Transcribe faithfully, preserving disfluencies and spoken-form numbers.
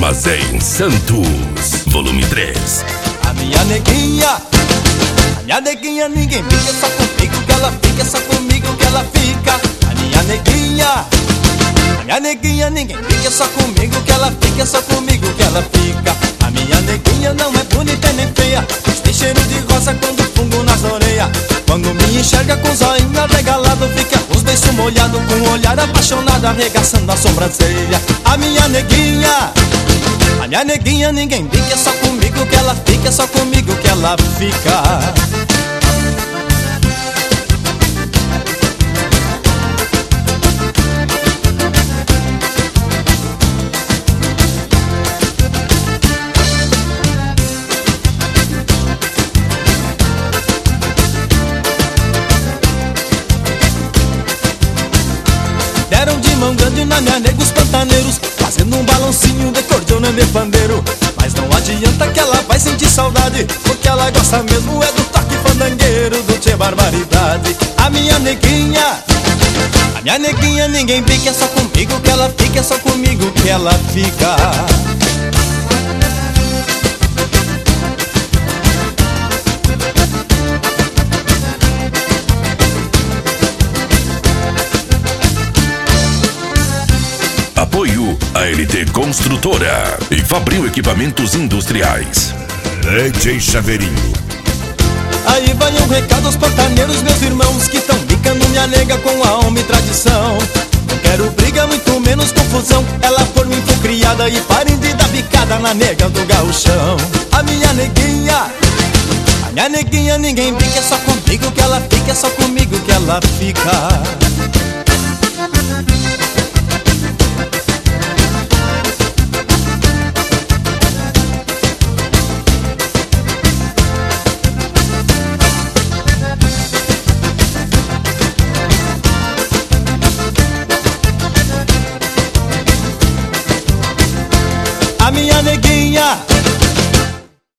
Armazém Santos, volume três. A minha neguinha, a minha neguinha, ninguém fica, só comigo que ela fica, só comigo que ela fica. A minha neguinha, a minha neguinha, ninguém fica, só comigo que ela fica, só comigo que ela fica. A minha neguinha não é bonita nem feia, mas tem cheiro de rosa quando fungo nas orelhas. Quando me enxerga com o zoinho arregalado, fica os beiços molhados, com um olhar apaixonado, arregaçando a sobrancelha. A minha neguinha, a minha neguinha, ninguém fica, só comigo que ela fica, só comigo que ela fica. Deram de mão grande na minha nega os pantaneiros, fazendo um balancinho de cordiona de pandeiro. Mas não adianta que ela vai sentir saudade, porque ela gosta mesmo é do toque fandangueiro, do tchê barbaridade. A minha neguinha, a minha neguinha, ninguém pica, é só comigo que ela fica, é só comigo que ela fica. Apoio a L T Construtora e Fabril Equipamentos Industriais. D J Chaveirinho. Aí vai um recado aos pantaneiros, meus irmãos, que tão bicando minha nega com a alma e tradição. Não quero briga, muito menos confusão. Ela por mim foi criada e parem de dar bicada na nega do gauchão. A minha neguinha, a minha neguinha, ninguém bica, é só comigo que ela fica, é só comigo que ela fica.